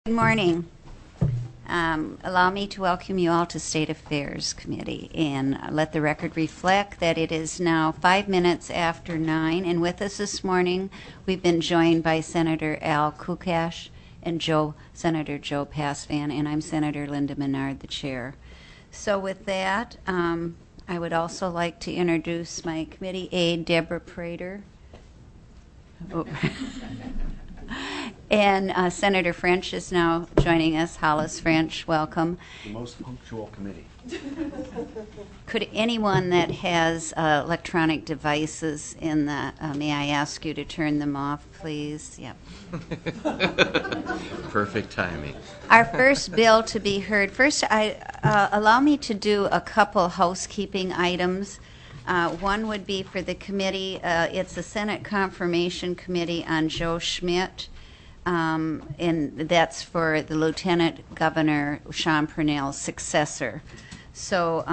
Good morning. Allow me to welcome you all to State Affairs Committee, and let the record reflect that it is now 5 minutes after 9, and with us this morning we've been joined by Senator Al Kukash and Senator Joe Pasvan, and I'm Senator Linda Menard, the chair. So with that, I would also like to introduce my committee aide, Deborah Prater. Oh. And Senator French is now joining us. Hollis French, welcome. The most punctual committee. Could anyone that has electronic devices in the, may I ask you to turn them off, please? Yep. Perfect timing. Our first bill to be heard. First, allow me to do a couple housekeeping items. One would be for the committee. It's the Senate Confirmation Committee on Joe Schmidt. And that's for the Lieutenant Governor Sean Purnell's successor. So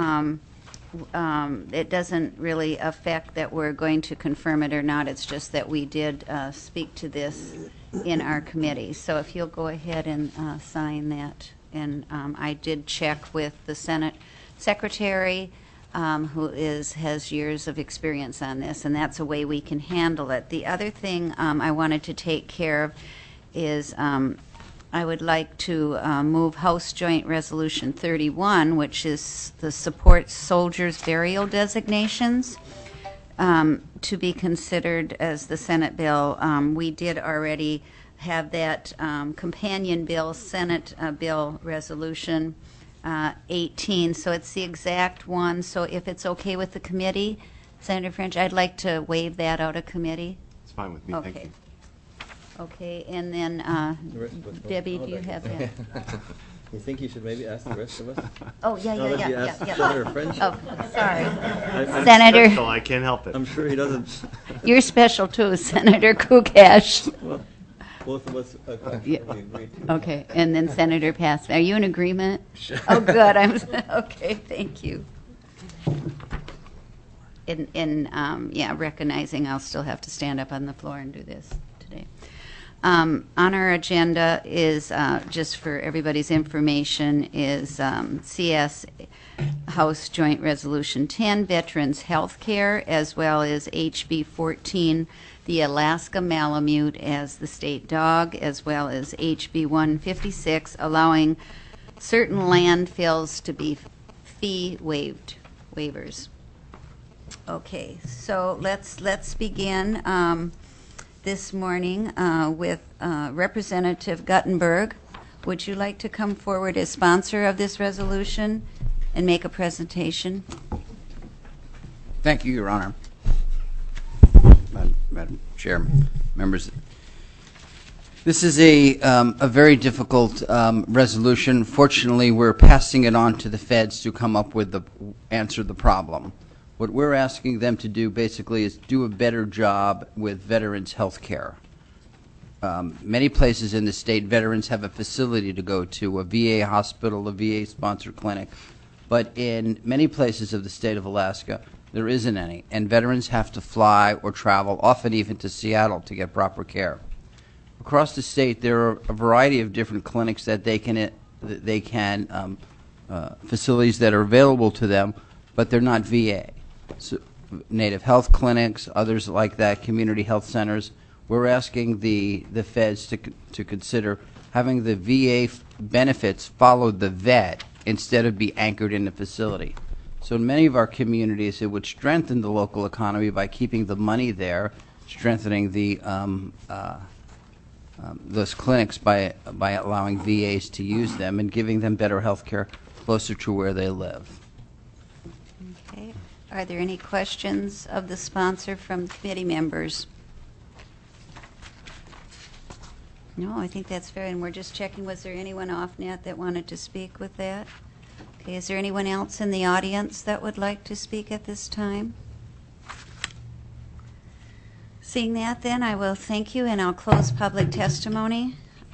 it doesn't really affect that we're going to confirm it or not. It's just that we did speak to this in our committee. So if you'll go ahead and sign that. And I did check with the Senate Secretary, who has years of experience on this, and that's a way we can handle it. The other thing I wanted to take care of is I would like to move House Joint Resolution 31, which is the support soldiers' burial designations, to be considered as the Senate bill. We did already have that companion bill, Senate Bill Resolution 18, so it's the exact one. So if it's okay with the committee, Senator French, I'd like to waive that out of committee. It's fine with me. Okay. Thank you. Okay, and then Debbie, do you have that? You think you should maybe ask the rest of us? Oh, yeah. Senator French? Oh, sorry. I'm Senator, special, I can't help it. I'm sure he doesn't. you're special too, Senator Kukash. Well, both of us Yeah. we agreed to. Okay, and then Senator Passman. Are you in agreement? Oh, good. Okay. Thank you. Recognizing I'll still have to stand up on the floor and do this today. On our agenda is, just for everybody's information, is CS House Joint Resolution 10, Veterans Health Care, as well as HB 14, the Alaska Malamute as the state dog, as well as HB 156, allowing certain landfills to be fee waivers. Okay, so let's begin this morning with Representative Guttenberg. Would you like to come forward as sponsor of this resolution and make a presentation? Thank you, Your Honor. Madam Chair, members. This is a very difficult resolution. Fortunately, we're passing it on to the feds to come up with the answer to the problem. What we're asking them to do basically is do a better job with veterans' health care. Many places in the state, veterans have a facility to go to, a VA hospital, a VA-sponsored clinic. But in many places of the state of Alaska, there isn't any, and veterans have to fly or travel, often even to Seattle, to get proper care. Across the state, there are a variety of different clinics that facilities that are available to them, but they're not VA. So, Native health clinics, others like that, community health centers. We're asking the feds to consider having the VA benefits follow the vet instead of be anchored in the facility. So in many of our communities, it would strengthen the local economy by keeping the money there, strengthening the those clinics by allowing VAs to use them and giving them better health care closer to where they live. Okay. Are there any questions of the sponsor from committee members? No, I think that's fair, and we're just checking, was there anyone off net that wanted to speak with that? Okay, is there anyone else in the audience that would like to speak at this time? Seeing that, then, I will thank you, and I'll close public testimony.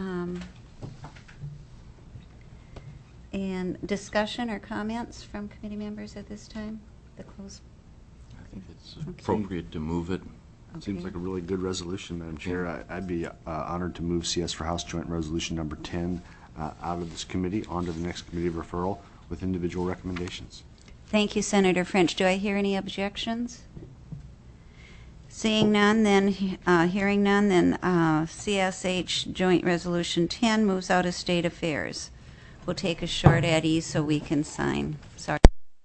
And discussion or comments from committee members at this time? The close. I think it's appropriate to move it. Seems Okay. like a really good resolution, Madam Chair. I'd be honored to move CS for House Joint Resolution Number 10 out of this committee onto the next committee of referral with individual recommendations. Thank you, Senator French. Do I hear any objections? Seeing none, then, hearing none, then CSH Joint Resolution 10 moves out of State Affairs. We'll take a short ad ease so we can sign. Sorry.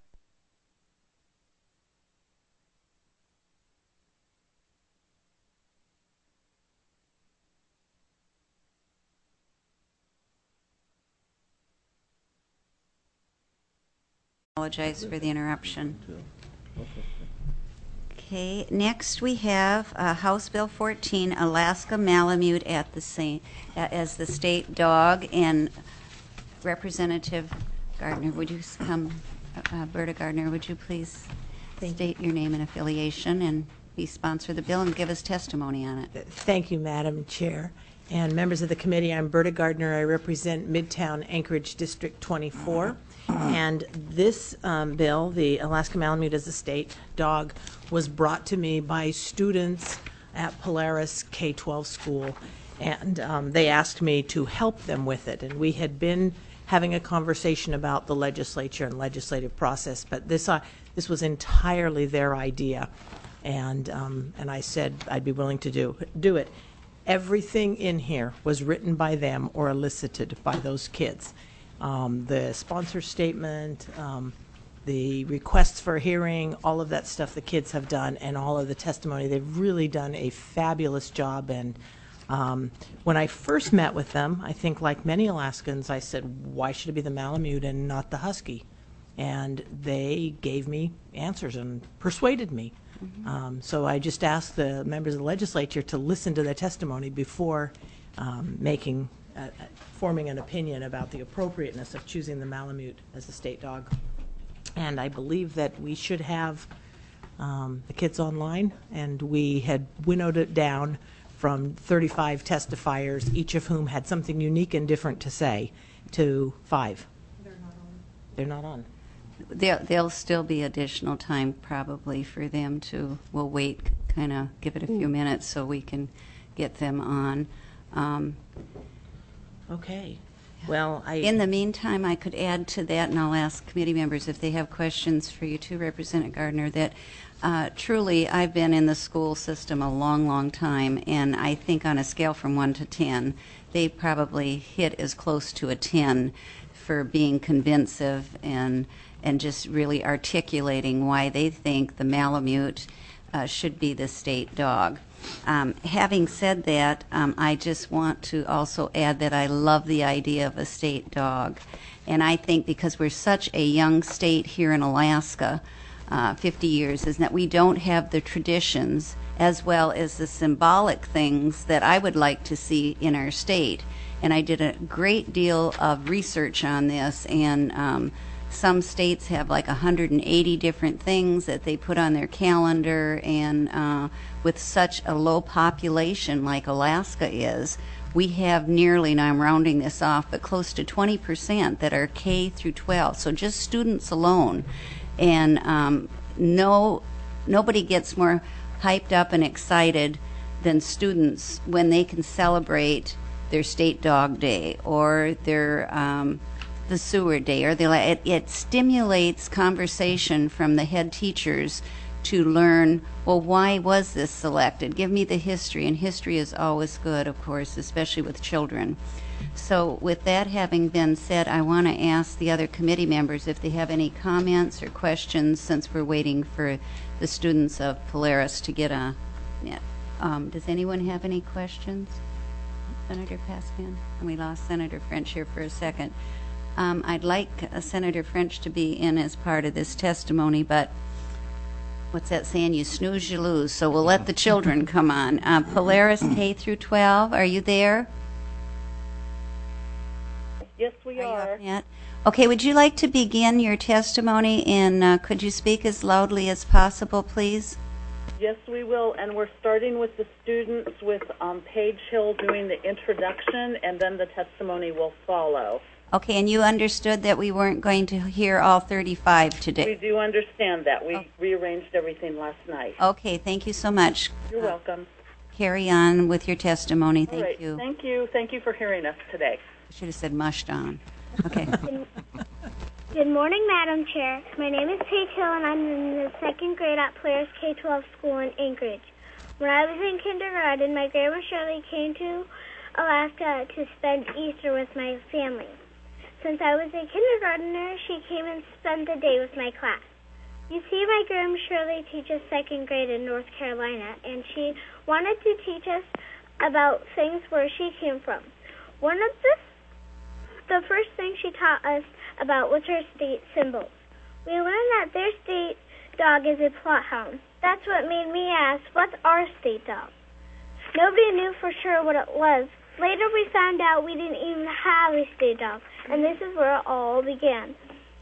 Apologize for the interruption. Okay, next we have House Bill 14, Alaska Malamute at the as the state dog. And Representative Gardner, would you come, Berta Gardner, would you please state your name and affiliation and be sponsor of the bill and give us testimony on it? Thank you, Madam Chair. And members of the committee, I'm Berta Gardner. I represent Midtown Anchorage District 24. And this bill, the Alaska Malamute as a state dog, was brought to me by students at Polaris K-12 school. And they asked me to help them with it. And we had been having a conversation about the legislature and legislative process, but this was entirely their idea. And I said I'd be willing to do it. Everything in here was written by them or elicited by those kids. The sponsor statement, the requests for hearing, all of that stuff the kids have done, and all of the testimony. They've really done a fabulous job. And when I first met with them, I think like many Alaskans, I said, why should it be the Malamute and not the Husky? And they gave me answers and persuaded me. So I just asked the members of the legislature to listen to their testimony before forming an opinion about the appropriateness of choosing the Malamute as the state dog. And I believe that we should have the kids online, and we had winnowed it down from 35 testifiers, each of whom had something unique and different to say, to 5. They're not on. There'll still be additional time probably for them to, we'll wait, kind of give it a few minutes so we can get them on. Okay. Well, In the meantime, I could add to that, and I'll ask committee members if they have questions for you too, Representative Gardner, that truly I've been in the school system a long, long time, and I think on a scale from 1 to 10, they probably hit as close to a 10 for being convincing and just really articulating why they think the Malamute should be the state dog. Having said that, I just want to also add that I love the idea of a state dog. And I think because we're such a young state here in Alaska, 50 years, is that we don't have the traditions as well as the symbolic things that I would like to see in our state. And I did a great deal of research on this, and some states have like 180 different things that they put on their calendar, and with such a low population like Alaska is, we have nearly, and I'm rounding this off, but close to 20% that are K through 12, so just students alone. And nobody gets more hyped up and excited than students when they can celebrate their state dog day or their the sewer day, or it stimulates conversation from the head teachers to learn, well, why was this selected? Give me the history, and history is always good, of course, especially with children. So with that having been said, I want to ask the other committee members if they have any comments or questions, since we're waiting for the students of Polaris to get a... does anyone have any questions? Senator Pascan? And we lost Senator French here for a second. I'd like Senator French to be in as part of this testimony, but what's that saying? You snooze, you lose. So we'll let the children come on. Polaris K through 12, are you there? Yes, we are. Okay, would you like to begin your testimony, and could you speak as loudly as possible, please? Yes, we will. And we're starting with the students with Paige Hill doing the introduction, and then the testimony will follow. Okay, and you understood that we weren't going to hear all 35 We today? do understand that. We rearranged everything last night. Okay, thank you so much. You're welcome. Carry on with your testimony. All right. Thank you. Thank you. Thank you for hearing us today. I should have said mushed on. Okay. Good morning, Madam Chair. My name is Paige Hill, and I'm in the second grade at Polaris K-12 school in Anchorage. When I was in kindergarten, my grandma Shirley came to Alaska to spend Easter with my family. Since I was a kindergartner, she came and spent the day with my class. You see, my grandma Shirley teaches second grade in North Carolina, and she wanted to teach us about things where she came from. One of the first things she taught us about was her state symbols. We learned that their state dog is a plot hound. That's what made me ask, what's our state dog? Nobody knew for sure what it was. Later we found out we didn't even have a state dog, and this is where it all began.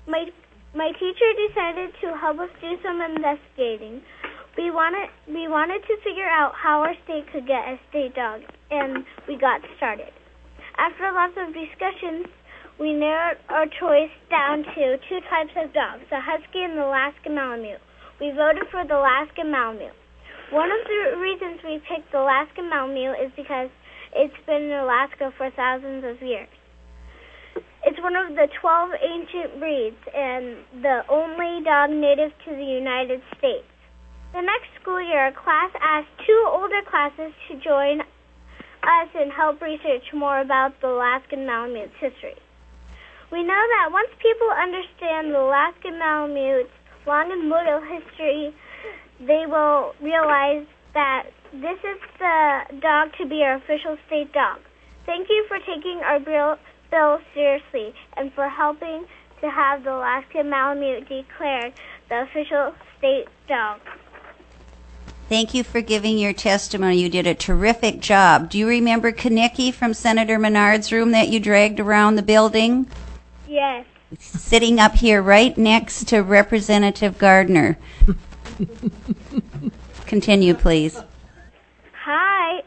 My teacher decided to help us do some investigating. We wanted to figure out how our state could get a state dog, and we got started. After lots of discussions, we narrowed our choice down to two types of dogs, the Husky and the Alaska Malamute. We voted for the Alaska Malamute. One of the reasons we picked the Alaska Malamute is because it's been in Alaska for thousands of years. It's one of the 12 ancient breeds and the only dog native to the United States. The next school year, a class asked two older classes to join us and help research more about the Alaskan Malamute's history. We know that once people understand the Alaskan Malamute's long and loyal history, they will realize that this is the dog to be our official state dog. Thank you for taking our bill seriously and for helping to have the Alaskan Malamute declared the official state dog. Thank you for giving your testimony. You did a terrific job. Do you remember Kanicki from Senator Menard's room that you dragged around the building? Yes. Sitting up here right next to Representative Gardner. Continue, please. Hi.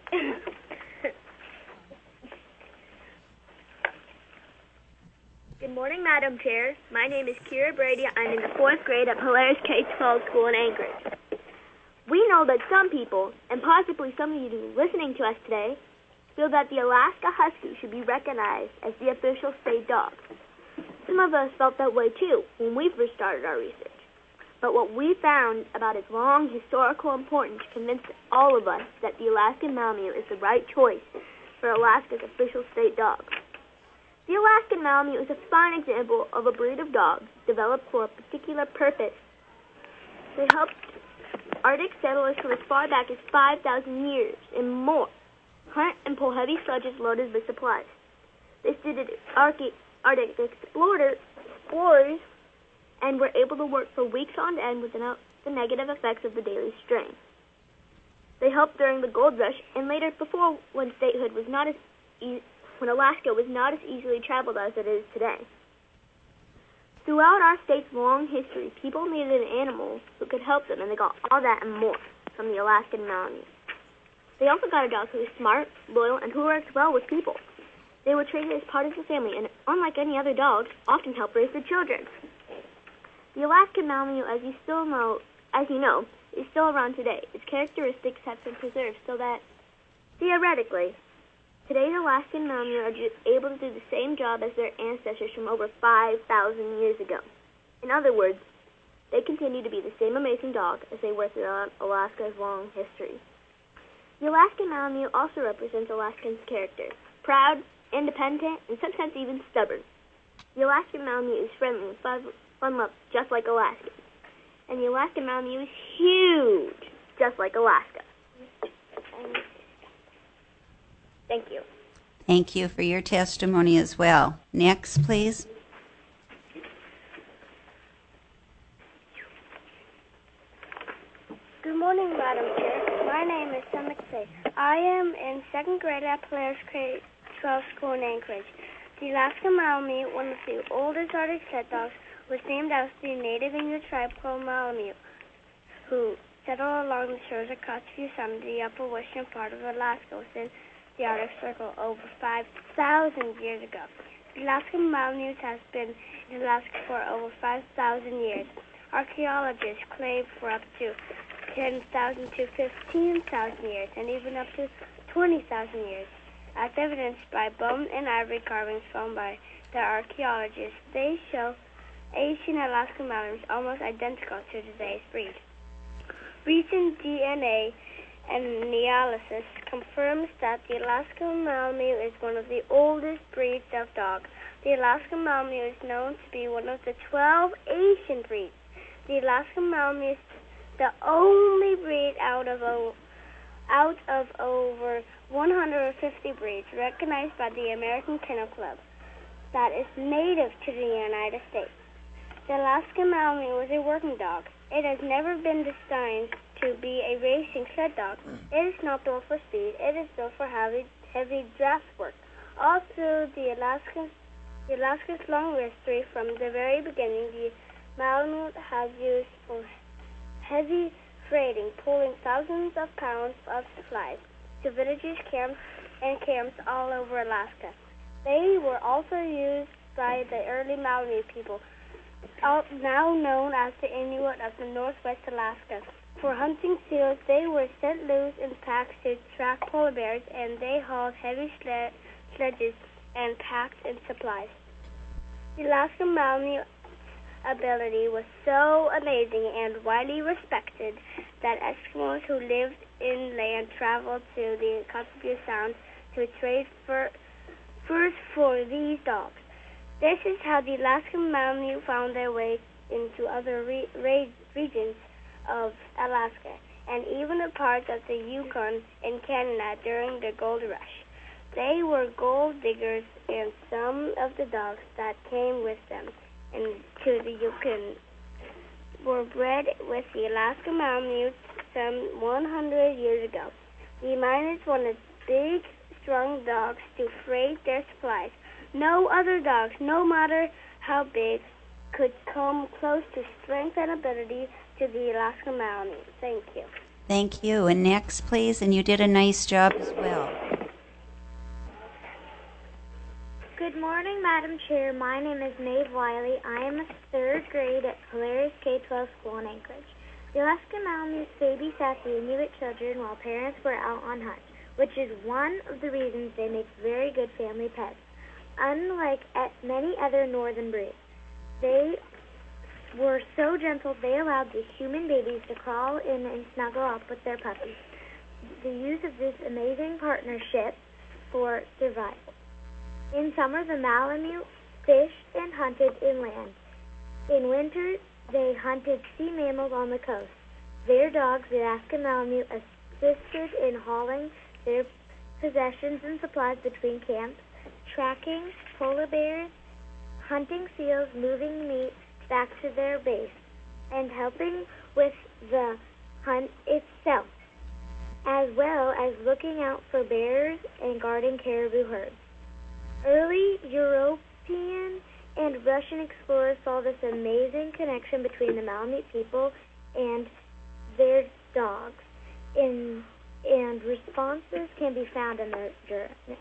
Good morning, Madam Chair. My name is Kira Brady. I'm in the 4th grade at Polaris K-12 school in Anchorage. We know that some people, and possibly some of you listening to us today, feel that the Alaska Husky should be recognized as the official state dog. Some of us felt that way too when we first started our research. But what we found about its long historical importance convinced all of us that the Alaskan Malamute is the right choice for Alaska's official state dog. The Alaskan Malamute is a fine example of a breed of dogs developed for a particular purpose. They helped Arctic settlers from as far back as 5,000 years and more hunt and pull heavy sledges loaded with supplies. They studied Arctic explorers and were able to work for weeks on end without the negative effects of the daily strain. They helped during the gold rush and later before when statehood was not as when Alaska was not as easily traveled as it is today. Throughout our state's long history, people needed an animal who could help them, and they got all that and more from the Alaskan Malamute. They also got a dog who was smart, loyal, and who worked well with people. They were treated as part of the family, and unlike any other dog, often helped raise their children. The Alaskan Malamute, as you know, is still around today. Its characteristics have been preserved so that, theoretically, today's Alaskan Malamute are able to do the same job as their ancestors from over 5,000 years ago. In other words, they continue to be the same amazing dog as they were throughout Alaska's long history. The Alaskan Malamute also represents Alaskans' character: proud, independent, and sometimes even stubborn. The Alaskan Malamute is friendly and fun-loved, just like Alaska. And the Alaskan Malamute is huge, just like Alaska. Thank you. Thank you for your testimony as well. Next, please. Good morning, Madam Chair. My name is Sam McFay. I am in second grade at Polaris K-12 school in Anchorage. The Alaska Malamute, one of the oldest Arctic set dogs, was named after the native Inuit tribe called Malamute, who settled along the shores of Kotzebue Sound, the upper western part of Alaska within the Arctic Circle over 5,000 years ago. Alaskan Malamute has been in Alaska for over 5,000 years. Archaeologists claim for up to 10,000 to 15,000 years, and even up to 20,000 years. As evidenced by bone and ivory carvings found by the archaeologists, they show ancient Alaskan Malamutes almost identical to today's breed. Recent DNA analysis confirms that the Alaskan Malamute is one of the oldest breeds of dog. The Alaskan Malamute is known to be one of the 12 ancient breeds. The Alaskan Malamute is the only breed out of over 150 breeds recognized by the American Kennel Club that is native to the United States. The Alaskan Malamute was a working dog. It has never been designed to be a racing sled dog. It is not built for speed. It is built for heavy draft work. Also, the Alaska's long history from the very beginning, the Malamute has used for heavy freighting, pulling thousands of pounds of supplies to villages, camps all over Alaska. They were also used by the early Malamute people, now known as the Inuit of the Northwest Alaska. For hunting seals, they were set loose in packs to track polar bears, and they hauled heavy sledges and packed in supplies. The Alaskan Malamute ability was so amazing and widely respected that Eskimos who lived inland traveled to the Kotzebue Sound to trade furs for these dogs. This is how the Alaskan Malamute found their way into other regions of Alaska, and even a part of the Yukon in Canada during the gold rush. They were gold diggers, and some of the dogs that came with them into the Yukon were bred with the Alaskan Malamute some 100 years ago. The miners wanted big, strong dogs to freight their supplies. No other dogs, no matter how big, could come close to strength and ability to the Alaskan Malamute. Thank you. Thank you. And next, please. And you did a nice job as well. Good morning, Madam Chair. My name is Maeve Wiley. I am a third grade at Polaris K-12 school in Anchorage. The Alaskan Malamute babysat the Inuit children while parents were out on hunts, which is one of the reasons they make very good family pets. Unlike many other northern breeds, they were so gentle they allowed the human babies to crawl in and snuggle up with their puppies. The use of this amazing partnership for survival. In summer, the Malamute fished and hunted inland. In winter, they hunted sea mammals on the coast. Their dogs, the Alaskan Malamute, assisted in hauling their possessions and supplies between camps, tracking polar bears, hunting seals, moving meat back to their base, and helping with the hunt itself, as well as looking out for bears and guarding caribou herds. Early European and Russian explorers saw this amazing connection between the Malamute people and their dogs, and responses can be found in their journal.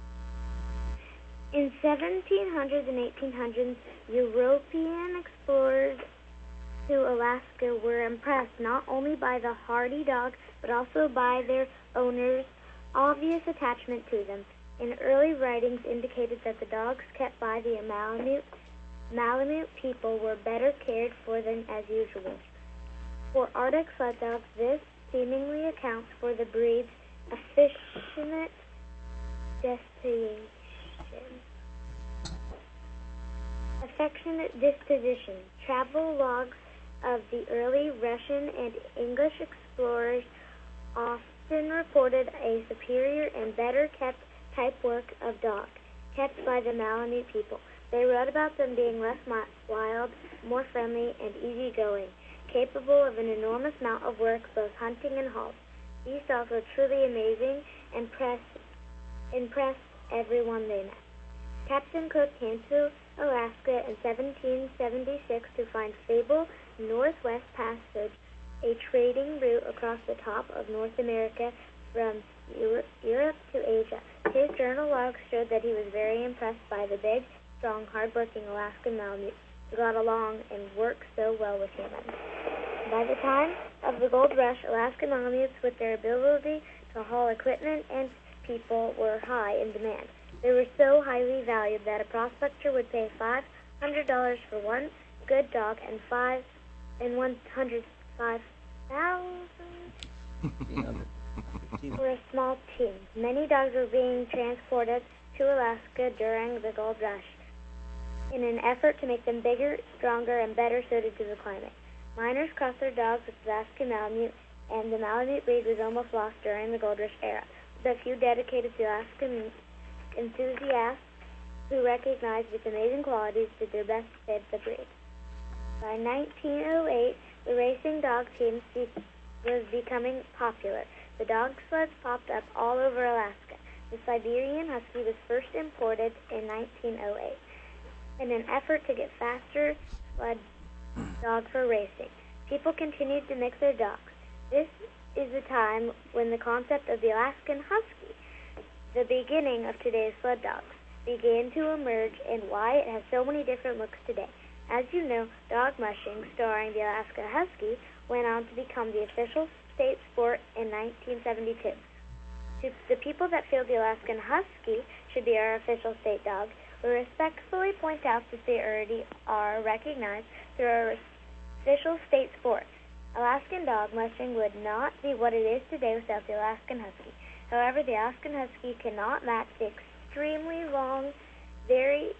In 1700s and 1800s, European explorers to Alaska were impressed not only by the hardy dog, but also by their owners' obvious attachment to them. In early writings indicated that the dogs kept by the Malamute people were better cared for than as usual. For Arctic sled dogs, this seemingly accounts for the breed's affectionate disposition. Travel logs of the early Russian and English explorers often reported a superior and better kept type work of dog kept by the Malamute people. They wrote about them being less wild, more friendly, and easygoing, capable of an enormous amount of work, both hunting and hauling. These dogs were truly amazing and impressed everyone they met. Captain Cook came to Alaska in 1776 to find Fable Northwest Passage, a trading route across the top of North America from Europe to Asia. His journal logs showed that he was very impressed by the big, strong, hard-working Alaskan Malamutes who got along and worked so well with humans. By the time of the gold rush, Alaskan Malamutes, with their ability to haul equipment and people, were high in demand. They were so highly valued that a prospector would pay $500 for one good dog and $105,000 for a small team. Many dogs were being transported to Alaska during the gold rush in an effort to make them bigger, stronger, and better suited to the climate. Miners crossed their dogs with the Alaskan Malamute, and the Malamute breed was almost lost during the gold rush era. With a few dedicated to Alaskan enthusiasts who recognized its amazing qualities did their best to save the breed. By 1908, the racing dog team was becoming popular. The dog sleds popped up all over Alaska. The Siberian Husky was first imported in 1908 in an effort to get faster sled dog for racing. People continued to mix their dogs. This is the time when the concept of the Alaskan Husky, the beginning of today's sled dogs, began to emerge and why it has so many different looks today. As you know, dog mushing, starring the Alaska Husky, went on to become the official state sport in 1972. To the people that feel the Alaskan Husky should be our official state dog, we respectfully point out that they already are recognized through our official state sport. Alaskan dog mushing would not be what it is today without the Alaskan Husky. However, the Alaskan Husky cannot match the extremely long, varied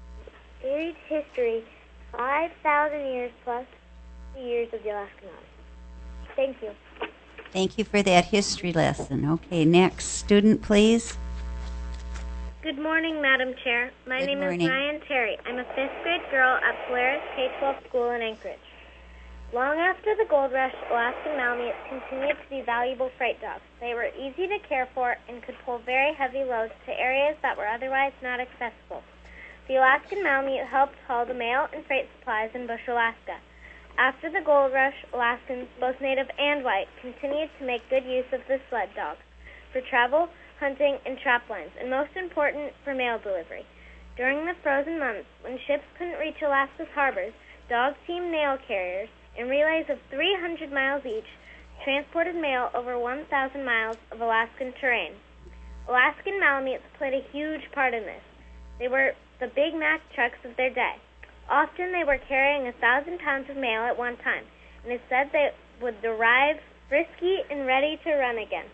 history, 5,000 years plus the years of the Alaskan Husky. Thank you. Thank you for that history lesson. Okay, next student, please. Good morning, Madam Chair. My Good name morning. is Ryan Terry. I'm a 5th grade girl at Polaris K-12 school in Anchorage. Long after the gold rush, Alaskan Malamutes continued to be valuable freight dogs. They were easy to care for and could pull very heavy loads to areas that were otherwise not accessible. The Alaskan Malamute helped haul the mail and freight supplies in Bush, Alaska. After the gold rush, Alaskans, both native and white, continued to make good use of the sled dog for travel, hunting, and trap lines, and most important, for mail delivery. During the frozen months, when ships couldn't reach Alaska's harbors, dog-team mail carriers, in relays of 300 miles each, transported mail over 1,000 miles of Alaskan terrain. Alaskan Malamutes played a huge part in this. They were the Big Mac trucks of their day. Often they were carrying 1,000 pounds of mail at one time, and it said they would arrive frisky and ready to run again.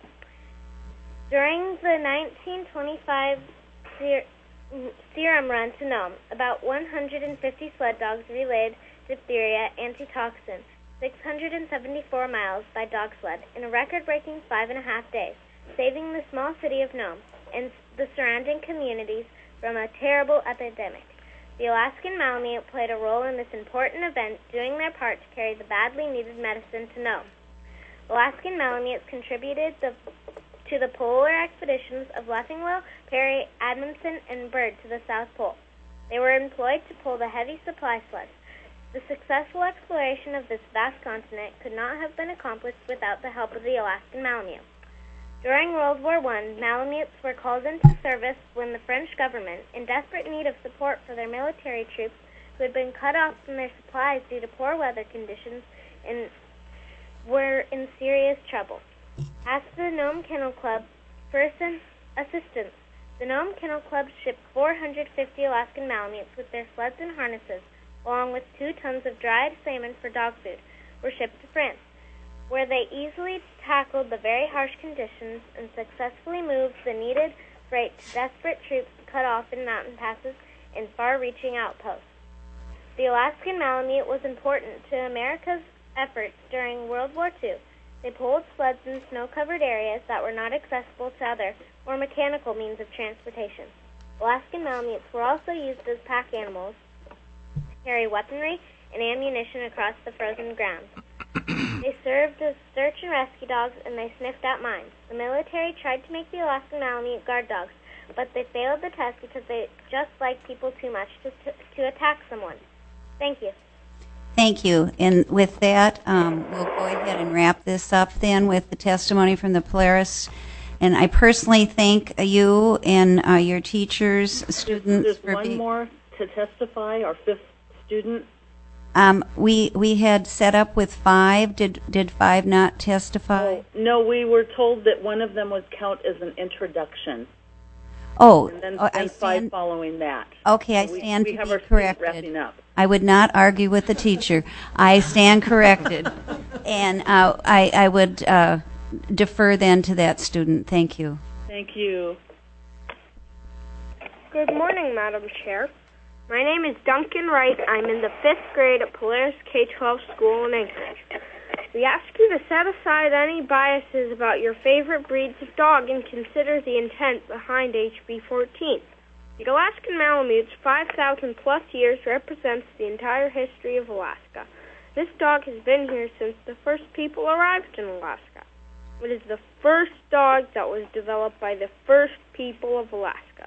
During the 1925 serum run to Nome, about 150 sled dogs relayed diphtheria antitoxin 674 miles by dog sled in a record-breaking 5.5 days, saving the small city of Nome and the surrounding communities from a terrible epidemic. The Alaskan Malamute played a role in this important event, doing their part to carry the badly needed medicine to Nome. Alaskan Malamutes contributed to the polar expeditions of Leffingwell, Perry, Amundsen, and Byrd to the South Pole. They were employed to pull the heavy supply sleds. The successful exploration of this vast continent could not have been accomplished without the help of the Alaskan Malamute. During World War I, Malamutes were called into service when the French government, in desperate need of support for their military troops who had been cut off from their supplies due to poor weather conditions, and were in serious trouble, asked the Nome Kennel Club for assistance. The Nome Kennel Club shipped 450 Alaskan Malamutes with their sleds and harnesses, along with 2 tons of dried salmon for dog food, were shipped to France, where they easily tackled the very harsh conditions and successfully moved the needed freight to desperate troops cut off in mountain passes and far-reaching outposts. The Alaskan Malamute was important to America's efforts during World War II. They pulled sleds in snow-covered areas that were not accessible to other or mechanical means of transportation. Alaskan Malamutes were also used as pack animals to carry weaponry and ammunition across the frozen ground. They served as search and rescue dogs, and they sniffed out mines. The military tried to make the Alaskan Malamute guard dogs, but they failed the test because they just liked people too much to attack someone. Thank you. Thank you. And with that, we'll go ahead and wrap this up then with the testimony from the Polaris. And I personally thank you and your teachers, students. There's for one being... more to testify, our fifth student? We had set up with 5. Did 5 not testify? No, we were told that one of them would count as an introduction. Oh, And then, I then 5 stand. following that. Okay, I So stand we to have be our student corrected. wrapping up. I would not argue with the teacher. I stand corrected, and I would defer then to that student. Thank you. Thank you. Good morning, Madam Chair. My name is Duncan Wright. I'm in the 5th grade at Polaris K-12 school in Anchorage. We ask you to set aside any biases about your favorite breeds of dog and consider the intent behind HB 14. The Alaskan Malamute's 5,000 plus years represents the entire history of Alaska. This dog has been here since the first people arrived in Alaska. It is the first dog that was developed by the first people of Alaska.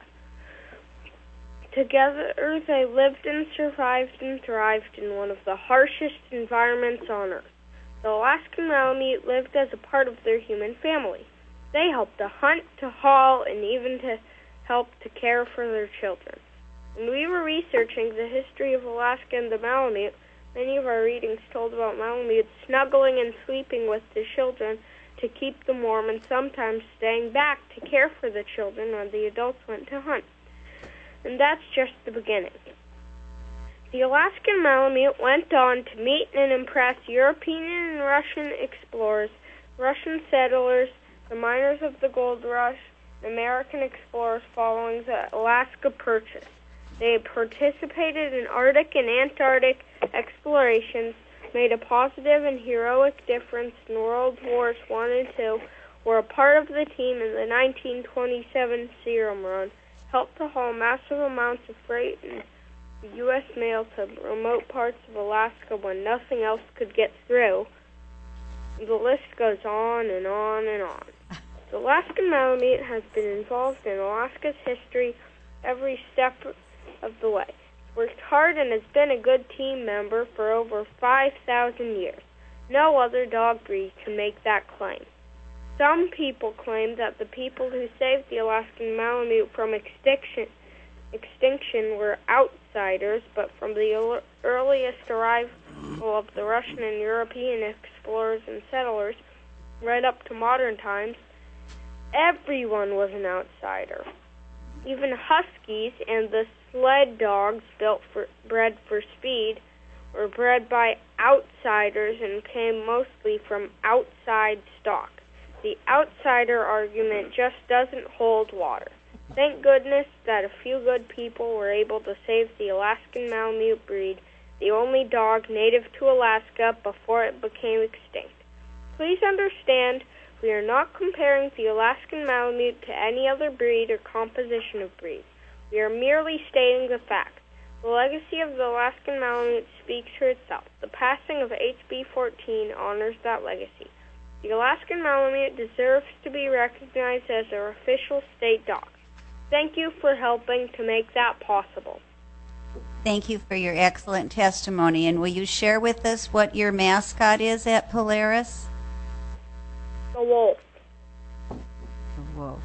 Together, they lived and survived and thrived in one of the harshest environments on Earth. The Alaskan Malamute lived as a part of their human family. They helped to hunt, to haul, and even to help to care for their children. When we were researching the history of Alaska and the Malamute, many of our readings told about Malamutes snuggling and sleeping with the children to keep them warm and sometimes staying back to care for the children when the adults went to hunt. And that's just the beginning. The Alaskan Malamute went on to meet and impress European and Russian explorers, Russian settlers, the miners of the gold rush, and American explorers following the Alaska Purchase. They participated in Arctic and Antarctic explorations, made a positive and heroic difference in World Wars I and II, were a part of the team in the 1927 Serum Run, helped to haul massive amounts of freight and U.S. mail to remote parts of Alaska when nothing else could get through. The list goes on and on and on. The Alaskan Malamute has been involved in Alaska's history every step of the way. Worked hard and has been a good team member for over 5,000 years. No other dog breed can make that claim. Some people claim that the people who saved the Alaskan Malamute from extinction were outsiders, but from the earliest arrival of the Russian and European explorers and settlers right up to modern times, everyone was an outsider. Even huskies and the sled dogs bred for speed were bred by outsiders and came mostly from outside stock. The outsider argument just doesn't hold water. Thank goodness that a few good people were able to save the Alaskan Malamute breed, the only dog native to Alaska before it became extinct. Please understand, we are not comparing the Alaskan Malamute to any other breed or composition of breeds. We are merely stating the facts. The legacy of the Alaskan Malamute speaks for itself. The passing of HB 14 honors that legacy. The Alaskan Malamute deserves to be recognized as our official state dog. Thank you for helping to make that possible. Thank you for your excellent testimony. And will you share with us what your mascot is at Polaris? The wolf. The wolf.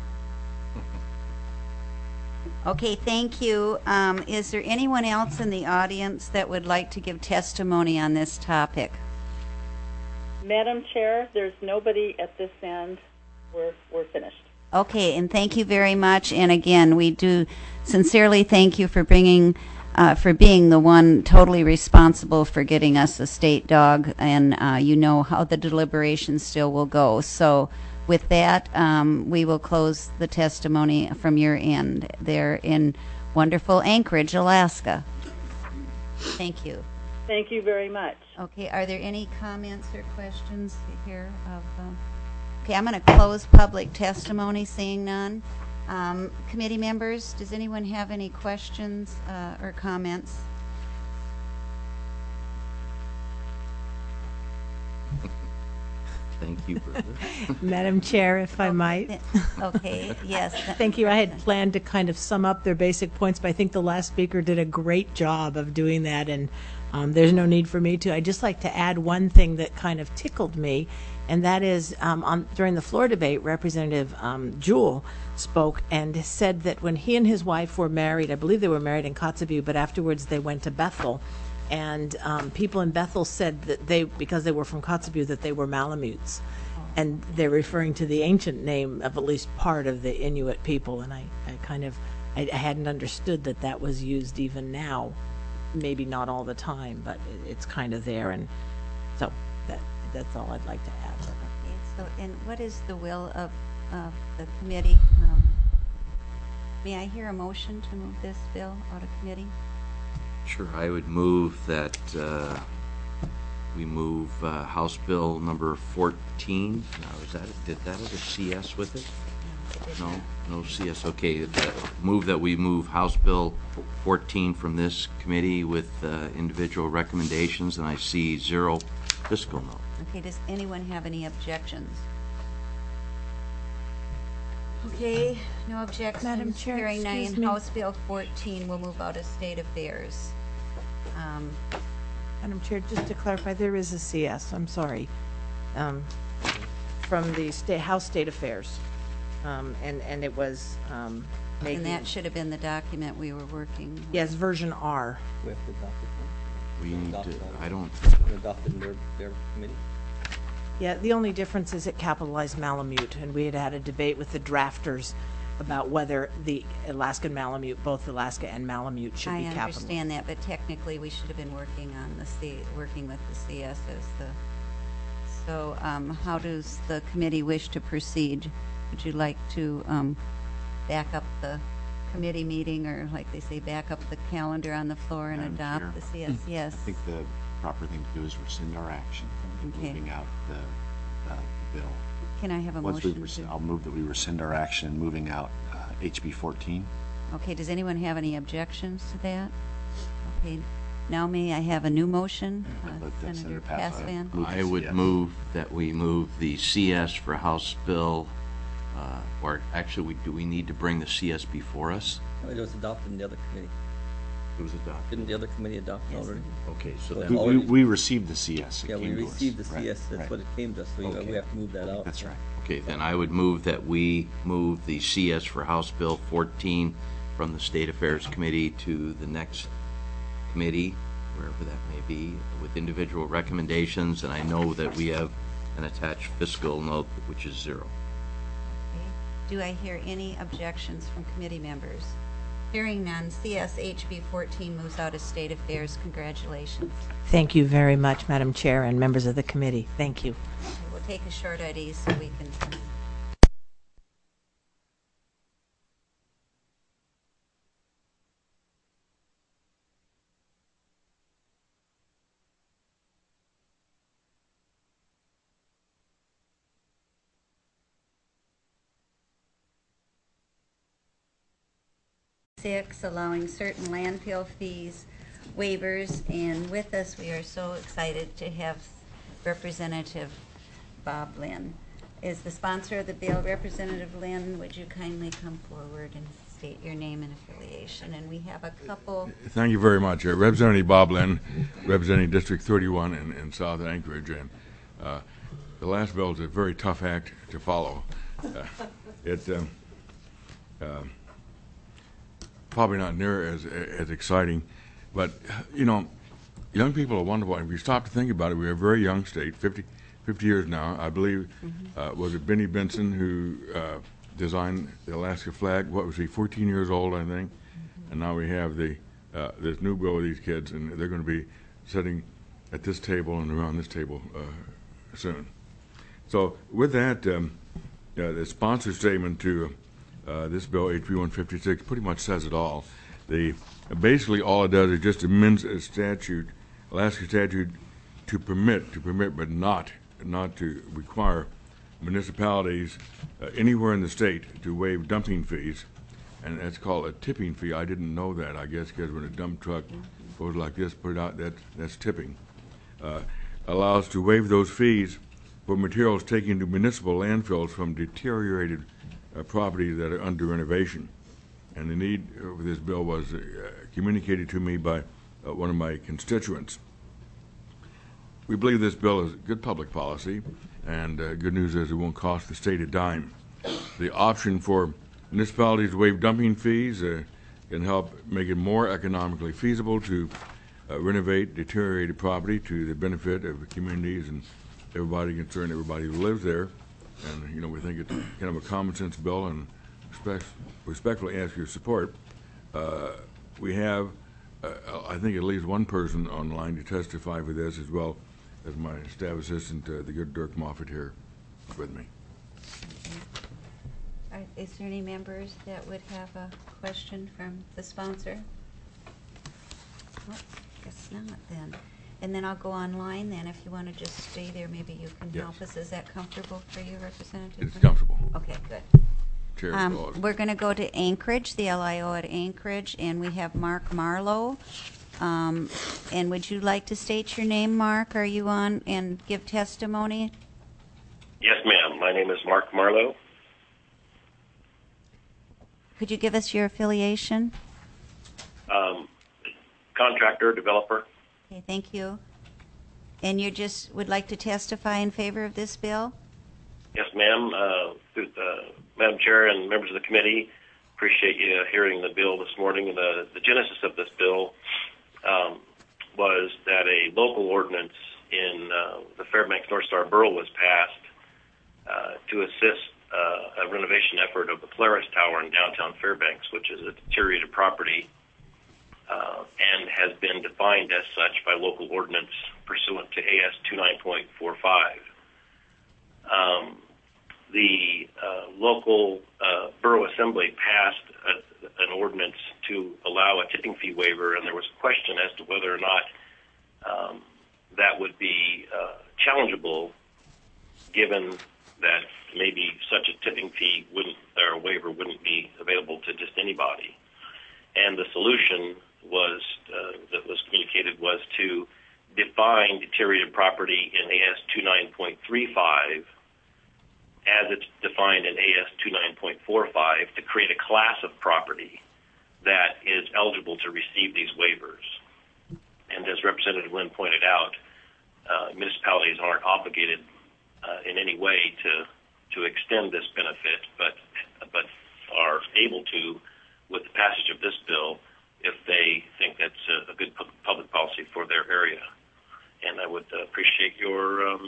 Okay, thank you. Is there anyone else in the audience that would like to give testimony on this topic? Madam Chair, there's nobody at this end. We're finished. Okay, and thank you very much. And again, we do sincerely thank you for being the one totally responsible for getting us a state dog, and you know how the deliberations still will go. So with that, we will close the testimony from your end there in wonderful Anchorage, Alaska. Thank you. Thank you very much. Okay, are there any comments or questions here? Okay, I'm going to close public testimony, seeing none. Committee members, does anyone have any questions or comments? Thank you, Bertha. Madam Chair, if I might. Okay, yes. Thank you. I had planned to kind of sum up their basic points, but I think the last speaker did a great job of doing that, and there's no need for me to. I'd just like to add one thing that kind of tickled me, and that is during the floor debate, Representative Jewell spoke and said that when he and his wife were married, I believe they were married in Kotzebue, but afterwards they went to Bethel, and people in Bethel said that because they were from Kotzebue, that they were Malamutes. And they're referring to the ancient name of at least part of the Inuit people, and I hadn't understood that was used even now. Maybe not all the time, but it's kind of there, and so that's all I'd like to add. Okay, so, and what is the will of the committee? May I hear a motion to move this bill out of committee? Sure, I would move that we move House Bill number 14. Now, did that have a CS with it? No CS. Okay, move that we move House Bill 14 from this committee with individual recommendations, and I see 0 fiscal note. Okay, does anyone have any objections? Okay, no objections. Madam Chair, Hearing none, excuse me. House Bill 14 will move out of State Affairs. Madam Chair, just to clarify, there is a CS, I'm sorry, from the House State Affairs, and it was And that should have been the document we were working with. yes, version R. We have to adopt it. We need Adopt to, it. I don't, Adopt it in their committee. Yeah, the only difference is it capitalized Malamute, and we had a debate with the drafters about whether the Alaskan Malamute, both Alaska and Malamute, should be I capitalized. understand that, but technically we should have been working on working with the CS as the. So, how does the committee wish to proceed? Would you like to back up the committee meeting, or like they say, back up the calendar on the floor and Madam adopt the Chair. CS? Yes. I think the proper thing to do is rescind our action in Okay. moving out the bill. Can I have a Once we motion? I'll move that we rescind our action in moving out HB 14. Okay, does anyone have any objections to that? Okay, now may I have a new motion? Let Senator Pass- Passvan? move I the would CS. move that we move the CS for House Bill, or actually, do we need to bring the CS before us? No, it was adopted in the other committee. It was adopted. Didn't the other committee adopt it Yes. already? Okay, so Well, then, We received the CS. It Yeah, we came to us. received the Right, CS, that's right. what it came to us, so Okay. we have to move that out. That's right. okay, then I would move that we move the CS for House Bill 14 from the State Affairs Committee to the next committee, wherever that may be, with individual recommendations, and I know that we have an attached fiscal note, which is 0. Okay. Do I hear any objections from committee members? Hearing none, CS HB 14 moves out of State Affairs. Congratulations. Thank you very much, Madam Chair and members of the committee. Thank you. We'll take a short ID so we can. Six, allowing certain landfill fees waivers, and with us, we are so excited to have Representative Bob Lynn. Is the sponsor of the bill. Representative Lynn, would you kindly come forward and state your name and affiliation? And we have a couple. Thank you very much. Representative Bob Lynn, representing District 31 in South Anchorage. And the last bill is a very tough act to follow. Probably not near as exciting, but you know, young people are wonderful. If you stop to think about it, we're a very young state, 50 years now. I believe, was it Benny Benson who designed the Alaska flag? What was he, 14 years old, I think? And now we have this new bill with these kids, and they're going to be sitting at this table and around this table soon. So with that, the sponsor statement to this bill, HB 156, pretty much says it all. Basically, all it does is just amends a statute, Alaska statute, to permit, but not to require municipalities anywhere in the state to waive dumping fees, and that's called a tipping fee. I didn't know that. I guess because when a dump truck goes like this, put it out, that's tipping. Allows to waive those fees for materials taken to municipal landfills from deteriorated properties that are under renovation. And the need for this bill was communicated to me by one of my constituents. We believe this bill is good public policy, and good news is it won't cost the state a dime. The option for municipalities to waive dumping fees can help make it more economically feasible to renovate deteriorated property to the benefit of communities and everybody concerned, everybody who lives there. And, you know, we think it's kind of a common sense bill and respectfully ask your support. We have, I think, at least one person online to testify for this, as well as my staff assistant, the good Dirk Moffett here with me. Is there any members that would have a question from the sponsor? Well, guess not then. And then I'll go online then. If you want to just stay there, maybe you can help us. Is that comfortable for you, Representative? It's comfortable. Okay, good. Chair, we're going to go to Anchorage, the LIO at Anchorage, and we have Mark Marlowe. And would you like to state your name, Mark? Are you on and give testimony? Yes, ma'am. My name is Mark Marlowe. Could you give us your affiliation? Contractor, developer. Okay, thank you. And you just would like to testify in favor of this bill? Yes, ma'am. Madam Chair and members of the committee, appreciate you hearing the bill this morning. The genesis of this bill was that a local ordinance in the Fairbanks North Star Borough was passed to assist a renovation effort of the Polaris Tower in downtown Fairbanks, which is a deteriorated property and has been defined as such by local ordinance pursuant to AS 29.45. The local borough assembly passed an ordinance to allow a tipping fee waiver, and there was a question as to whether or not that would be challengeable, given that maybe such a tipping fee or waiver wouldn't be available to just anybody. And the solution was that was communicated was to define deteriorated property in AS 29.35 as it's defined in AS 29.45 to create a class of property that is eligible to receive these waivers. And as Representative Lynn pointed out, municipalities aren't obligated in any way to extend this benefit, but are able to, with the passage of this bill, if they think that's a good public policy for their area. And I would appreciate your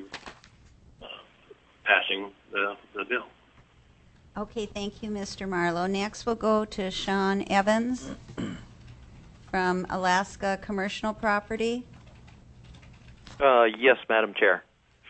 passing the bill. Okay, thank you, Mr. Marlowe. Next, we'll go to Sean Evans from Alaska Commercial Property. Yes, Madam Chair.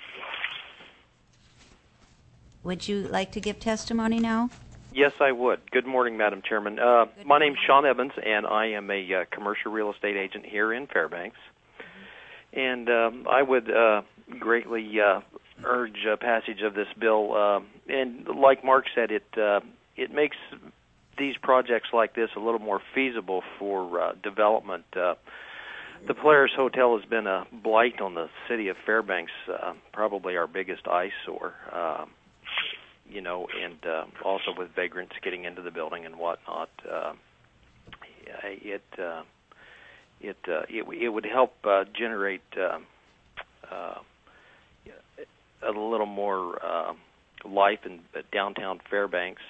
Would you like to give testimony now? Yes, I would. Good morning, Madam Chairman. My name's Sean Evans, and I am a commercial real estate agent here in Fairbanks. And I would greatly urge passage of this bill. And like Mark said, it makes these projects like this a little more feasible for development. The Polaris Hotel has been a blight on the city of Fairbanks, probably our biggest eyesore. And also with vagrants getting into the building and whatnot, it would help generate a little more life in downtown Fairbanks,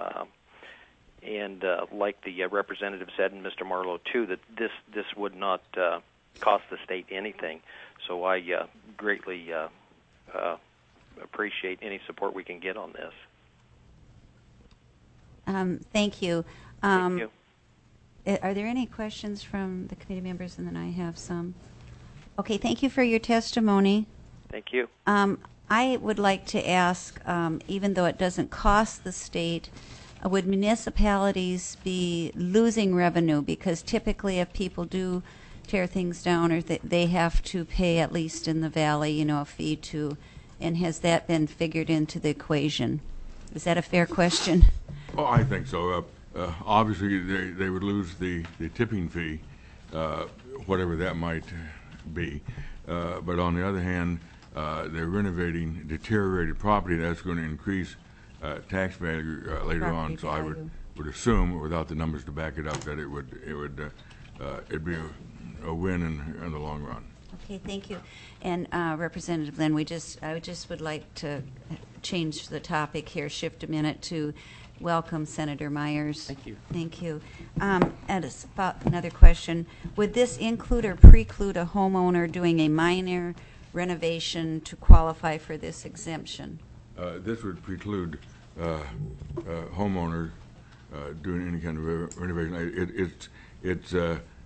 and like the representative said, and Mr. Marlowe too, that this would not cost the state anything. So I greatly appreciate any support we can get on this. Thank you. Thank you. Are there any questions from the committee members? And then I have some. Okay, thank you for your testimony. Thank you. I would like to ask, even though it doesn't cost the state, would municipalities be losing revenue? Because typically if people do tear things down, or they have to pay, at least in the valley, a fee to, and has that been figured into the equation? Is that a fair question? Oh, I think so. Obviously, they would lose the tipping fee, whatever that might be. But on the other hand, they're renovating deteriorated property. That's going to increase tax value later on. So I would assume, without the numbers to back it up, that it'd be a win in the long run. Okay, thank you. And Representative Lynn, I just would like to change the topic here, shift a minute to welcome Senator Myers. Thank you. Thank you. And another question. Would this include or preclude a homeowner doing a minor renovation to qualify for this exemption? This would preclude homeowners doing any kind of renovation. It's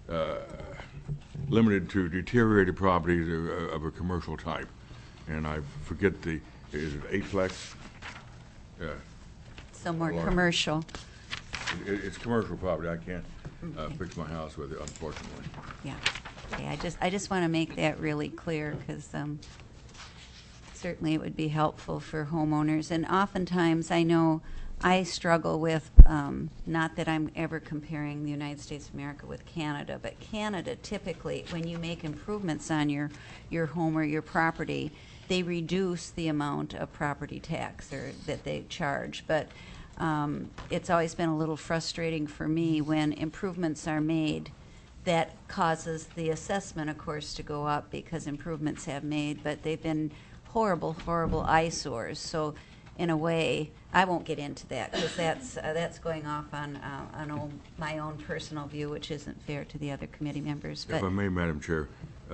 limited to deteriorated properties of a commercial type. And I forget is it eightplex? Yeah. So more commercial. It's commercial property. I can't fix my house with it, unfortunately. Yeah. Okay. I just want to make that really clear because certainly it would be helpful for homeowners. And oftentimes I know I struggle with, not that I'm ever comparing the United States of America with Canada, but Canada typically, when you make improvements on your home or your property, they reduce the amount of property tax that they charge. But it's always been a little frustrating for me when improvements are made. That causes the assessment, of course, to go up because improvements have made, but they've been horrible, horrible eyesores. So in a way, I won't get into that because that's going off on my own personal view, which isn't fair to the other committee members. But if I may, Madam Chair,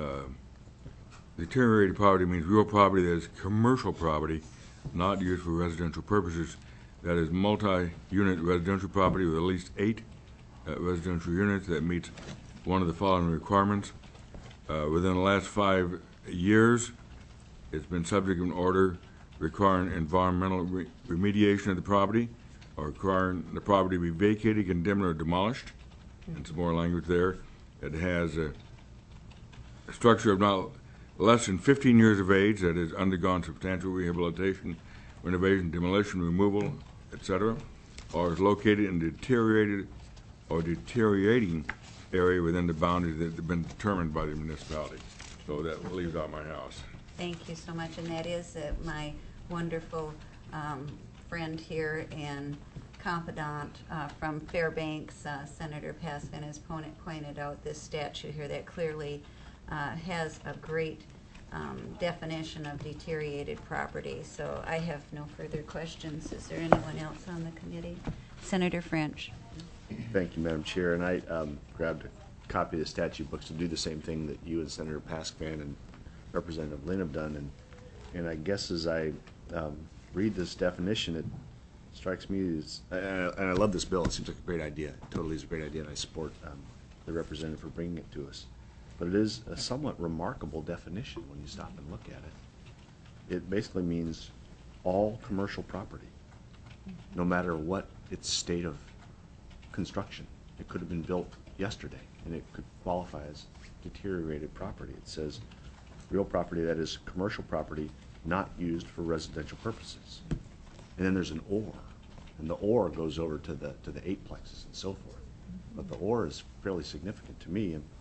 deteriorated property means real property that is commercial property, not used for residential purposes. That is multi-unit residential property with at least 8 residential units that meets one of the following requirements. Within the last 5 years, it's been subject to an order requiring environmental remediation of the property, or requiring the property be vacated, condemned, or demolished. And some more language there. It has a structure of not less than 15 years of age that has undergone substantial rehabilitation, renovation, demolition, removal, etc., or is located in deteriorated or deteriorating area within the boundaries that have been determined by the municipality. So that leaves out my house. thank you so much. And that is my wonderful friend here and confidant from Fairbanks, Senator Pasvin, has pointed out this statute here that clearly has a great definition of deteriorated property. So I have no further questions. Is there anyone else on the committee? Senator French. Thank you, Madam Chair. And I grabbed a copy of the statute books to do the same thing that you and Senator Pasvin and Representative Lynn have done. And I guess as I read this definition, it strikes me as, and I love this bill. It seems like a great idea. It totally is a great idea, and I support the representative for bringing it to us. But it is a somewhat remarkable definition when you stop and look at it. It basically means all commercial property, no matter what its state of construction. It could have been built yesterday, and it could qualify as deteriorated property. It says real property that is commercial property not used for residential purposes. And then there's an or, and the or goes over to the eightplexes and so forth. But the or is fairly significant to me, and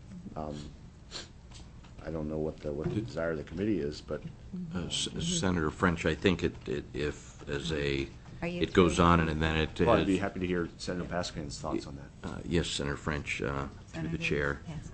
I don't know what the desire of the committee is, but Senator French, I think it goes on, and then it. Well, I'd be happy to hear Senator Pasvin's thoughts on that. Yes, Senator French, through the chair.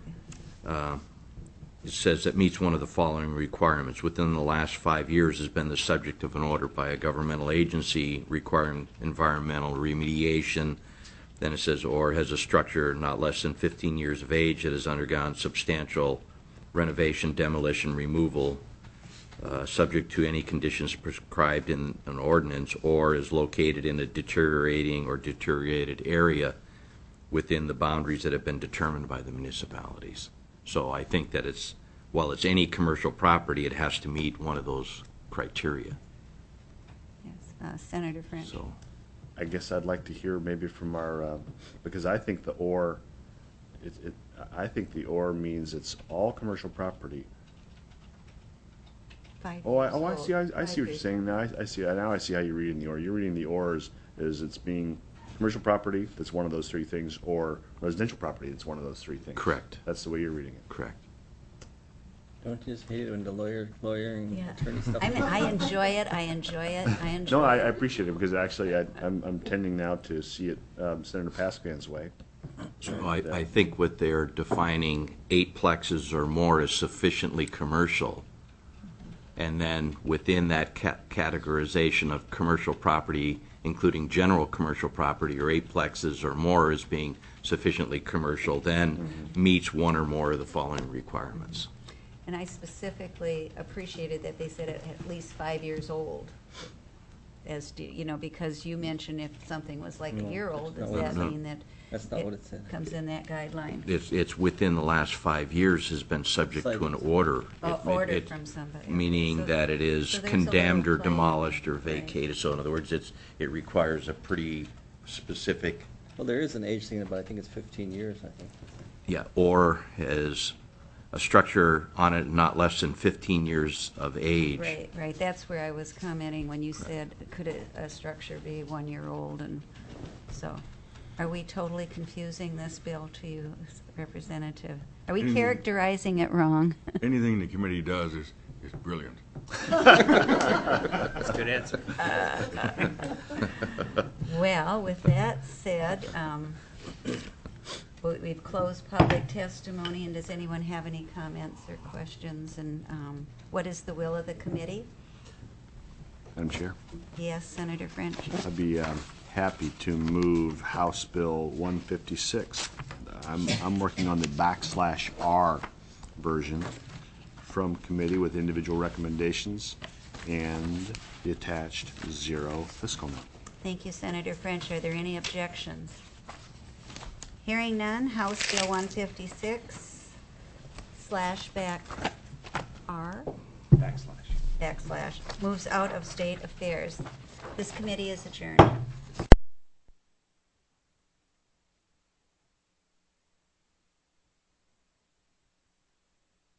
It says it meets one of the following requirements. Within the last 5 years has been the subject of an order by a governmental agency requiring environmental remediation. Then it says, or has a structure not less than 15 years of age that has undergone substantial renovation, demolition, removal, subject to any conditions prescribed in an ordinance, or is located in a deteriorating or deteriorated area within the boundaries that have been determined by the municipalities. So I think that while it's any commercial property, it has to meet one of those criteria. Yes, Senator French. So I guess I'd like to hear maybe from our, because I think the or, I think the or means it's all commercial property. I see what you're saying now. I see how you're reading the or. You're reading the or as it's being commercial property that's one of those three things, or residential property that's one of those three things. Correct. That's the way you're reading it. Correct. Don't you just hate it when the lawyer and Yeah. attorney stuff? I mean, I enjoy it. I enjoy it. I enjoy No, I it. appreciate it because actually I'm tending now to see it Senator Paskvan's way. So I think what they're defining, 8 plexes or more is sufficiently commercial. And then within that categorization of commercial property, including general commercial property, or 8 plexes or more as being sufficiently commercial, then meets one or more of the following requirements. And I specifically appreciated that they said it at least 5 years old. As do, you know, because you mentioned if something was like a year old, does that mean that That's not what it said. comes in that guideline? It's within the last 5 years has been subject to an order. Ordered from somebody. Meaning So- that it is so there's a condemned or little play. demolished or Right. vacated. So in other words, it requires a pretty specific, Well, there is an age thing, but I think it's 15 years, I think. yeah, or has a structure on it not less than 15 years of age. Right, right. That's where I was commenting when you said, could a structure be 1 year old? And so, are we totally confusing this bill to you, Representative? Are we characterizing it wrong? Anything the committee does is brilliant. That's a good answer. Well, with that said, we've closed public testimony, and does anyone have any comments or questions? And what is the will of the committee? Madam Chair, Yes, Senator French. I'd be happy to move House Bill 156. I'm working on the /R version from committee with individual recommendations and the attached 0 fiscal note. Thank you, Senator French. Are there any objections? Hearing none, House Bill 156 /R moves out of state affairs. This committee is adjourned.